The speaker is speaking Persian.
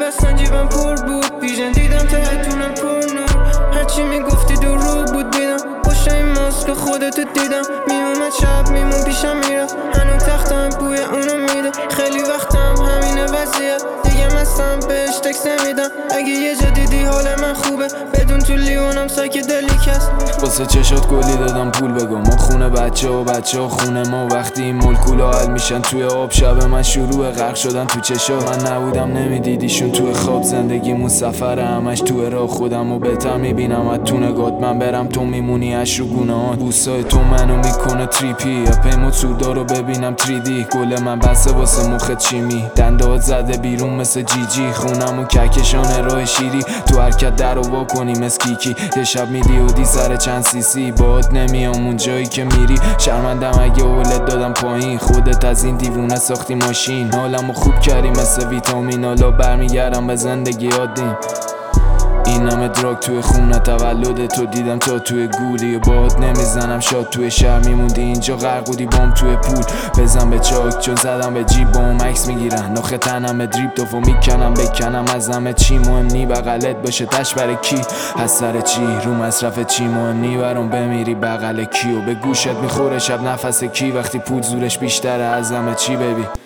بستن جیبم پر بود، بیژن دیدم تهتونم پر نور. هرچی میگفتی دور رو بود بیدم، پشت این ماسک خودتو دیدم. میومد شب میمون پیشم میرفت، هنوز تختم بوی اونو میده. خیلی وقتم همینه وضعیت، دیگه مستم بهش تکس نمیدم. اگه یه جا دیدی حال من خوبه، بدون تو لیونم سایکدلیک هست. واسه چشات گلی دادم پول بگم، ما خونه بچه ها خونه ما. وقتی این مولکولا حل میشن توی آب، شب من شروع غرق شدن تو چشا. من نبودم نمیدیدیشون توی خواب، زندگیمون سفر همش توی راه. خودمو بهتر میبینم از تو نگات، من برم تو میمونی اش رو گونه‌هات. بوسای تو منو میکنه تریپی، پیمو سودا رو ببینم 3D. گل من بسه واسه مخت چیمی، دندات زده بیرون مثل جیجی. خونمو کهکشان راه شیری، تو حرکت در وا کنی مثل کیکی. یه شب میدیودی سر چند سیسی، باد نمیام اون جایی که میری. شرمندم اگه اولت دادم پایین، خودت از این دیوونه ساختی ماشین. حالمو خوب کردی مثل ویتامین، حالا برمیگردم به زندگی عادیم. این همه دراگ توی خونه، تولد تو دیدم تا توی گولی. باد نمیزنم شاد توی شهر، میموندی اینجا غرق بودی بام توی پول. بزن به چاک چون زدم به جیب، بام عکس میگیرن ناخه تنم به دریپ. توفو میکنم بکنم از همه چی، مهم نی بغلت باشه تش برای کی. از سر چی رو مصرف چی، مهم نی برام بمیری بغل کیو. به گوشت میخوره شب نفس کی، وقتی پول زورش بیشتره از همه چی ببی.